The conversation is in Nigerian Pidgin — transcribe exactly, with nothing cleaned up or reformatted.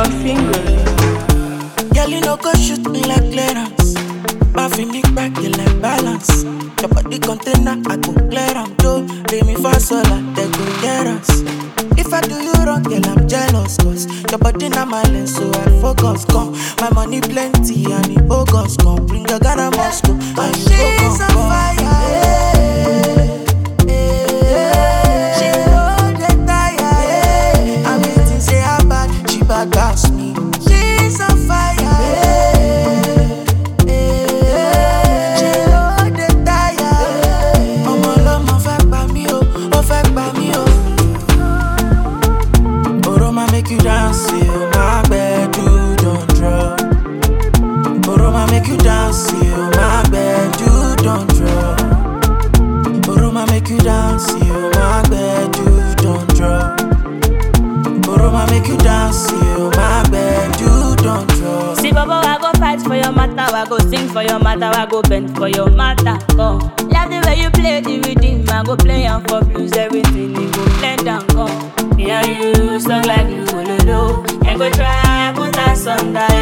my fingers. Girl, you no go shoot me like clearance. Buffing me back, you like balance. Your body container, I go clear am too. Lay me fast, so like they go get us. If I do you wrong, girl, I'm jealous. Cause your body not my lens, so I focus. Come, my money plenty, and it bogus. Come, bring your Ghana Moscow, and you she's on fire. She hold the tire. I'm waiting, say how bad, she bad boss me. She's on fire. Make you dance, you my bed, you don't drop. Oroma make you dance, you my bed, you don't drop. Oroma make you dance, you my bed, you don't drop. Oroma make you dance, you my bed, you don't drop. See, Bobo, I go fight for your matter, I go sing for your matter, I go bend for your matter. Go, love the way you play the rhythm, I go play and for blues, everything you go blend and go. Me and you, song like you, lo lo. And go try, put us under.